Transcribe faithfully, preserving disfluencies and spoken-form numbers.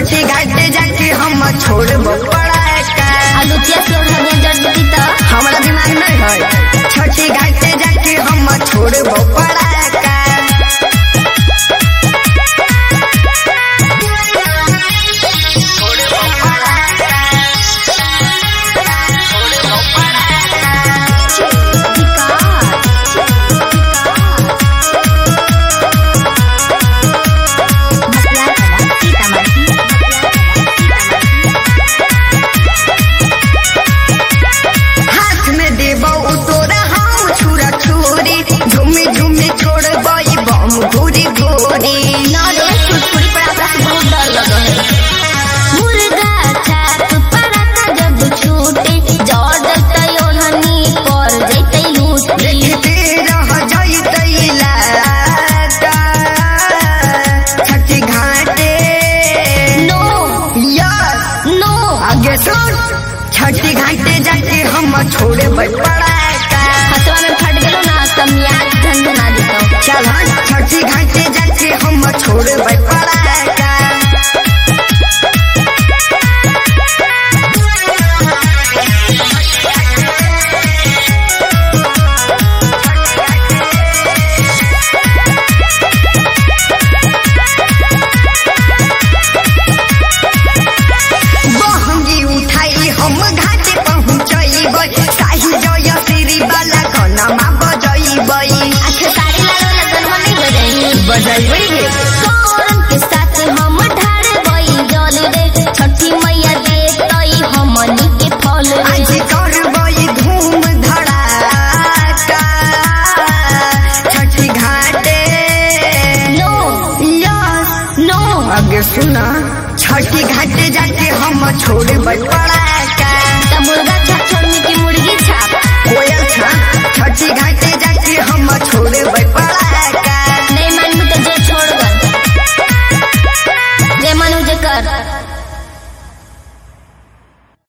छठी घाटे जाके हम छोड़ब पड़ाका। आलूचिया से धनिया जड़ देती तो हमारा दिमाग नहीं है। छठी घाटे जाके हम छोड़ब पड़ाका। छठी घाटे जाके हम छोड़े पड़ाका। हथवा में फट गलो ना तब याद झंझना देता। चल हाँ छठी घाटे जाके हम छोड़े पड़ाका। सौरन के साथ हम ढार गई जल रे। छठी मैया देतई हमनी के फल आज करबई धूम धड़ाका। छठी घाटे नो यस नो आगे सुना। छठी घाटे जाके हम छोड़े पड़ाका। तब मुर्गा छाप छोड़ने की मुर्गी छाप कोयल छाप। छठी घाटे जाके हम छोड़े पड़ाका। नहीं मान तो जे छोड़ गन जे मनु जे कर।